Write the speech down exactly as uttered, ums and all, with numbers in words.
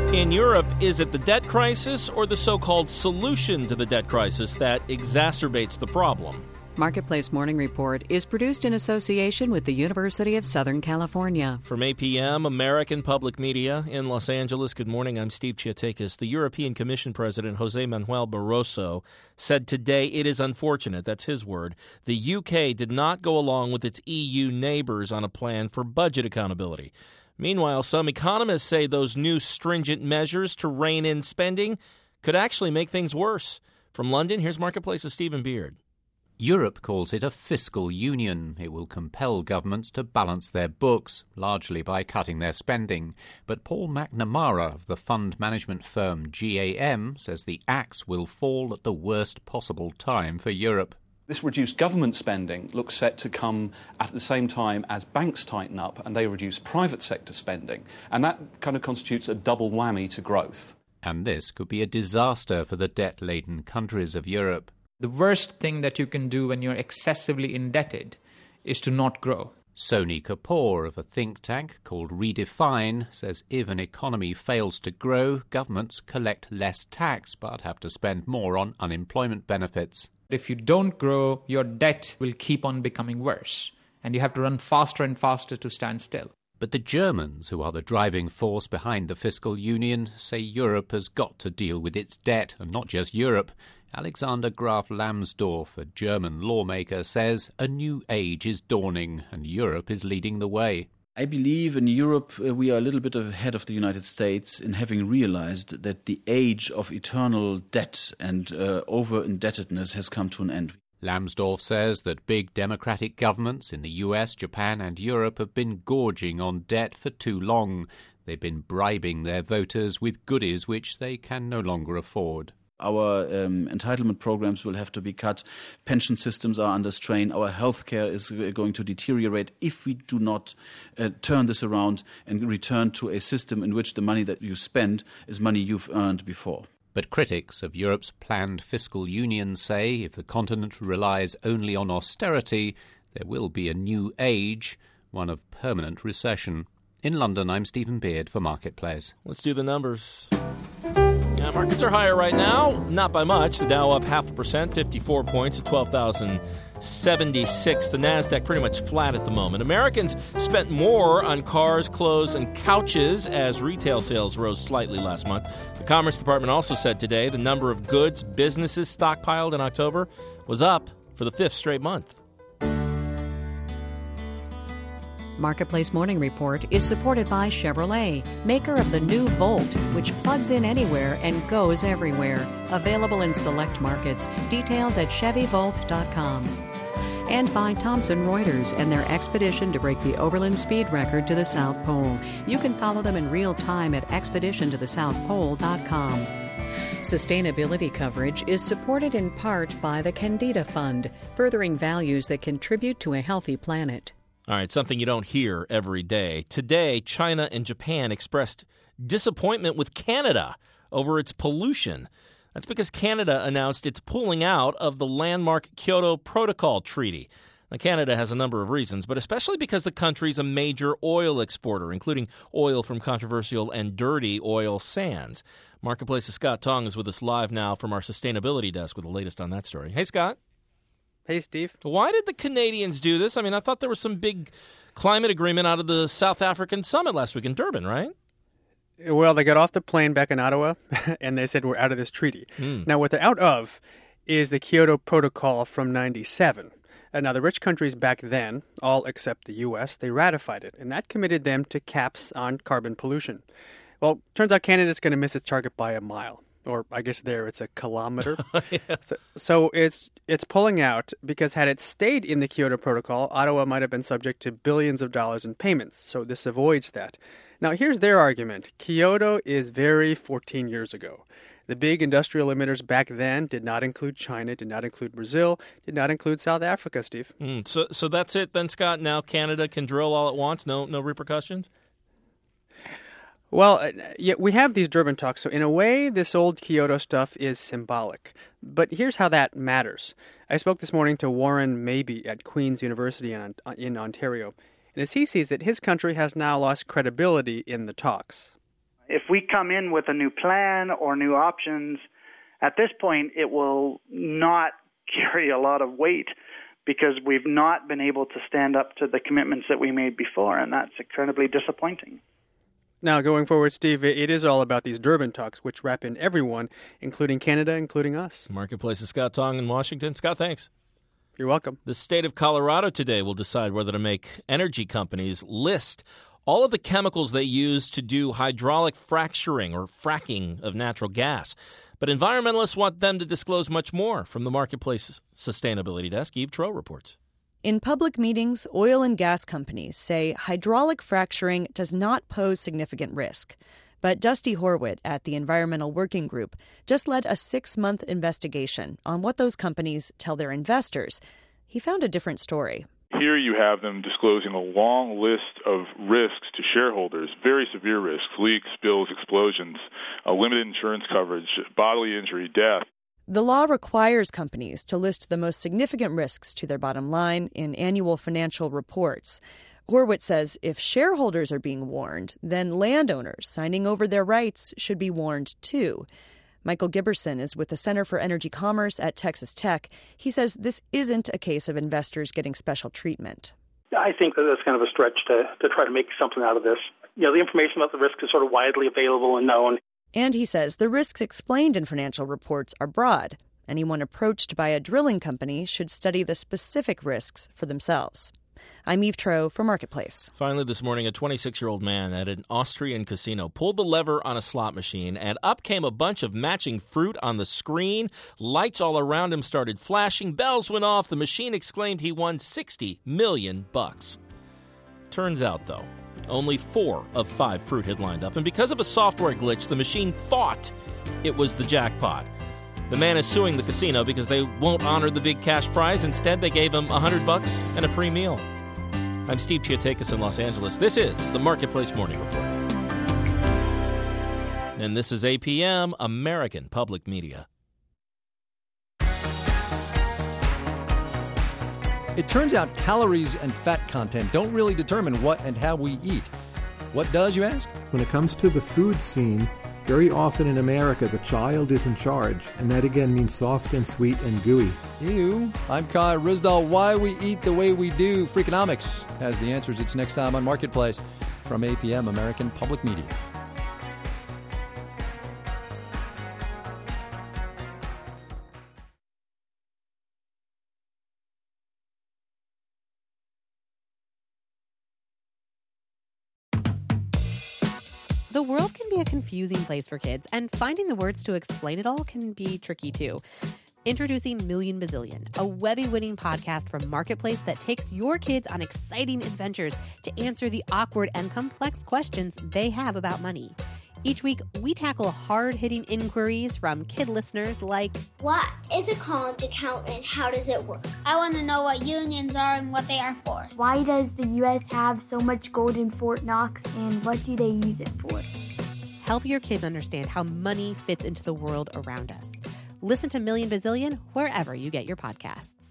In Europe, is it the debt crisis or the so-called solution to the debt crisis that exacerbates the problem? Marketplace Morning Report is produced in association with the University of Southern California. From A P M, American Public Media in Los Angeles, good morning. I'm Steve Chiatakis. The European Commission President, Jose Manuel Barroso, said today it is unfortunate, that's his word, the U K did not go along with its E U neighbors on a plan for budget accountability. Meanwhile, some economists say those new stringent measures to rein in spending could actually make things worse. From London, here's Marketplace's Stephen Beard. Europe calls it a fiscal union. It will compel governments to balance their books, largely by cutting their spending. But Paul McNamara of the fund management firm G A M says the axe will fall at the worst possible time for Europe. This reduced government spending looks set to come at the same time as banks tighten up and they reduce private sector spending. And that kind of constitutes a double whammy to growth. And this could be a disaster for the debt-laden countries of Europe. The worst thing that you can do when you're excessively indebted is to not grow. Sony Kapoor of a think tank called Redefine says if an economy fails to grow, governments collect less tax but have to spend more on unemployment benefits. If you don't grow, your debt will keep on becoming worse, and you have to run faster and faster to stand still. But the Germans, who are the driving force behind the fiscal union, say Europe has got to deal with its debt, and not just Europe. Alexander Graf Lambsdorff, a German lawmaker, says a new age is dawning, and Europe is leading the way. I believe in Europe uh, we are a little bit ahead of the United States in having realized that the age of eternal debt and uh, over-indebtedness has come to an end. Lambsdorff says that big democratic governments in the U S, Japan and Europe have been gorging on debt for too long. They've been bribing their voters with goodies which they can no longer afford. Our um, entitlement programs will have to be cut. Pension systems are under strain. Our healthcare is going to deteriorate if we do not uh, turn this around and return to a system in which the money that you spend is money you've earned before. But critics of Europe's planned fiscal union say if the continent relies only on austerity, there will be a new age, one of permanent recession. In London, I'm Stephen Beard for Marketplace. Let's do the numbers. Yeah, markets are higher right now, not by much. The Dow up half a percent, fifty-four points at twelve thousand seventy-six. The Nasdaq pretty much flat at the moment. Americans spent more on cars, clothes, and couches as retail sales rose slightly last month. The Commerce Department also said today the number of goods businesses stockpiled in October was up for the fifth straight month. Marketplace Morning Report is supported by Chevrolet, maker of the new Volt, which plugs in anywhere and goes everywhere. Available in select markets. Details at chevy volt dot com. And by Thomson Reuters and their expedition to break the Oberlin speed record to the South Pole. You can follow them in real time at expedition to the south pole dot com. Sustainability coverage is supported in part by the Candida Fund, furthering values that contribute to a healthy planet. All right, something you don't hear every day. Today, China and Japan expressed disappointment with Canada over its pollution. That's because Canada announced it's pulling out of the landmark Kyoto Protocol Treaty. Now, Canada has a number of reasons, but especially because the country's a major oil exporter, including oil from controversial and dirty oil sands. Marketplace's Scott Tong is with us live now from our sustainability desk with the latest on that story. Hey, Scott. Hey, Steve. Why did the Canadians do this? I mean, I thought there was some big climate agreement out of the South African summit last week in Durban, right? Well, they got off the plane back in Ottawa, and they said we're out of this treaty. Mm. Now, what they're out of is the Kyoto Protocol from ninety-seven. And now, the rich countries back then, all except the U S, they ratified it, and that committed them to caps on carbon pollution. Well, turns out Canada's going to miss its target by a mile. Or I guess there it's a kilometer. yeah. so, so it's it's pulling out because had it stayed in the Kyoto Protocol, Ottawa might have been subject to billions of dollars in payments. So this avoids that. Now, here's their argument. Kyoto is very fourteen years ago. The big industrial emitters back then did not include China, did not include Brazil, did not include South Africa, Steve. Mm, so so that's it then, Scott? Now Canada can drill all at once? No, no repercussions? Well, yeah, we have these Durban talks, so in a way, this old Kyoto stuff is symbolic. But here's how that matters. I spoke this morning to Warren Mabey at Queen's University in, in Ontario, and as he sees it, his country has now lost credibility in the talks. If we come in with a new plan or new options, at this point it will not carry a lot of weight because we've not been able to stand up to the commitments that we made before, and that's incredibly disappointing. Now, going forward, Steve, it is all about these Durban talks, which wrap in everyone, including Canada, including us. Marketplace's Scott Tong in Washington. Scott, thanks. You're welcome. The state of Colorado today will decide whether to make energy companies list all of the chemicals they use to do hydraulic fracturing or fracking of natural gas. But environmentalists want them to disclose much more. From the Marketplace Sustainability Desk, Eve Troeh reports. In public meetings, oil and gas companies say hydraulic fracturing does not pose significant risk. But Dusty Horwit at the Environmental Working Group just led a six-month investigation on what those companies tell their investors. He found a different story. Here you have them disclosing a long list of risks to shareholders, very severe risks, leaks, spills, explosions, uh, limited insurance coverage, bodily injury, death. The law requires companies to list the most significant risks to their bottom line in annual financial reports. Horwitz says if shareholders are being warned, then landowners signing over their rights should be warned too. Michael Giberson is with the Center for Energy Commerce at Texas Tech. He says this isn't a case of investors getting special treatment. I think that that's kind of a stretch to, to try to make something out of this. You know, the information about the risk is sort of widely available and known. And he says the risks explained in financial reports are broad. Anyone approached by a drilling company should study the specific risks for themselves. I'm Eve Troeh for Marketplace. Finally this morning, a twenty-six-year-old man at an Austrian casino pulled the lever on a slot machine, and up came a bunch of matching fruit on the screen. Lights all around him started flashing. Bells went off. The machine exclaimed he won sixty million bucks. Turns out, though, only four of five fruit had lined up, and because of a software glitch, the machine thought it was the jackpot. The man is suing the casino because they won't honor the big cash prize. Instead, they gave him one hundred bucks and a free meal. I'm Steve Chiotakis in Los Angeles. This is the Marketplace Morning Report. And this is A P M, American Public Media. It turns out calories and fat content don't really determine what and how we eat. What does, you ask? When it comes to the food scene, very often in America, the child is in charge, and that again means soft and sweet and gooey. Ew. I'm Kai Rizdal. Why we eat the way we do. Freakonomics has the answers. It's next time on Marketplace from A P M, American Public Media. The world can be a confusing place for kids, and finding the words to explain it all can be tricky too. Introducing Million Bazillion, a Webby-winning podcast from Marketplace that takes your kids on exciting adventures to answer the awkward and complex questions they have about money. Each week, we tackle hard-hitting inquiries from kid listeners like, what is a college account and how does it work? I want to know what unions are and what they are for. Why does the U S have so much gold in Fort Knox and what do they use it for? Help your kids understand how money fits into the world around us. Listen to Million Bazillion wherever you get your podcasts.